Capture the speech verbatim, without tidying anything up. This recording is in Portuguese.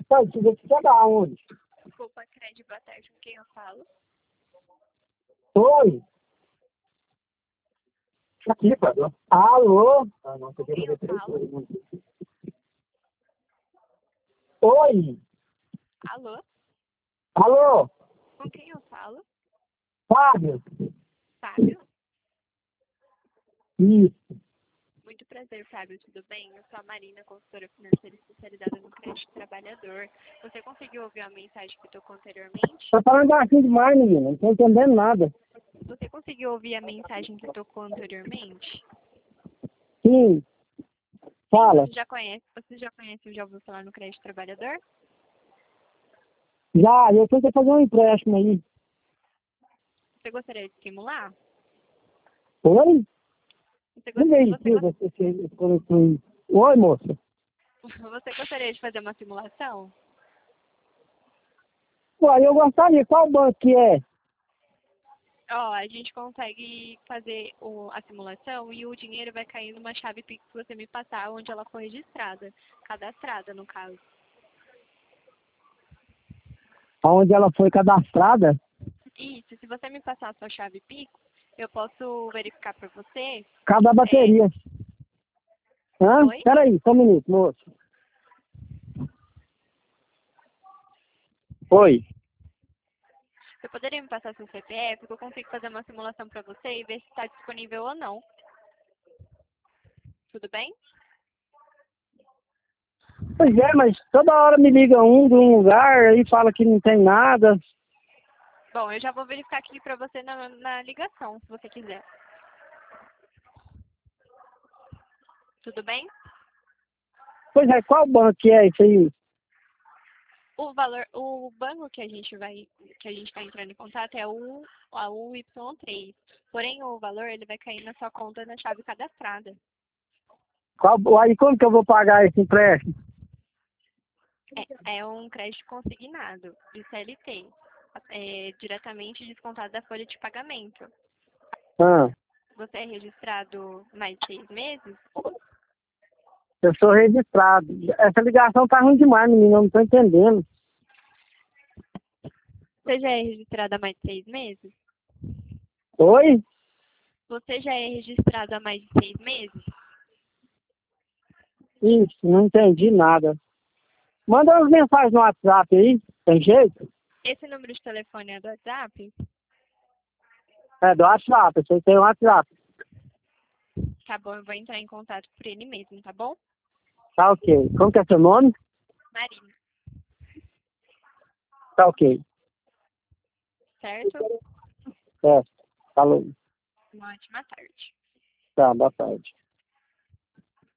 Tá, você quer dar onde? Desculpa, crédito, boa tarde, com quem eu falo? Oi? Aqui, Padrão. Alô? Ah, não, Com você quem quer eu três falo? coisas. Oi? Alô? Alô? Com quem eu falo? Fábio? Fábio? Isso. Muito prazer, Fábio, tudo bem? Eu sou a Marina, consultora financeira especializada no crédito trabalhador. Você conseguiu ouvir a mensagem que tocou anteriormente? Tá falando baixinho demais, menina. Não tô entendendo nada. Você conseguiu ouvir a mensagem que tocou anteriormente? Sim. Sim, Fala. você já conhece, você já conhece ou já ouviu falar no crédito trabalhador? Já, eu tenho que fazer um empréstimo aí. Você gostaria de simular? Oi? Você, Não go- vejo você, se go- você se conectou aí. Oi, moça. você gostaria de fazer uma simulação? Ué, eu gostaria. Qual banco que é? Ó, a gente consegue fazer o- a simulação e o dinheiro vai cair numa chave Pix que você me passar onde ela for registrada, cadastrada no caso. Onde ela foi cadastrada? Isso, se você me passar a sua chave Pix, eu posso verificar para você. Cada É, bateria. Hã? oi? Peraí, só um minuto, moço. Oi. Você poderia me passar seu C P F, que eu consigo fazer uma simulação para você e ver se está disponível ou não. Tudo bem? Pois é, mas toda hora me liga um de um lugar aí fala que não tem nada. Bom, eu já vou verificar aqui para você na, na ligação, se você quiser. Tudo bem? Pois é, qual banco que é isso aí? O valor, o banco que a gente vai, que a gente está entrando em contato é o a U Y três. Porém, o valor ele vai cair na sua conta na chave cadastrada. Qual, aí como que eu vou pagar esse empréstimo? É, é um crédito consignado de C L T, é, diretamente descontado da folha de pagamento. Ah, Você é registrado mais de seis meses? eu sou registrado. Essa ligação tá ruim demais, menino, eu não tô entendendo. Você já é registrado há mais de seis meses? Oi? Você já é registrado há mais de seis meses? Isso, não entendi nada. Manda umas mensagens no WhatsApp aí, tem jeito? Esse número de telefone é do WhatsApp? É do WhatsApp, você tem o WhatsApp. Tá bom, eu vou entrar em contato por ele mesmo, tá bom? Tá ok. Como que é seu nome? Marina, Tá ok. certo? É, falou. Uma ótima tarde. Tá, boa tarde.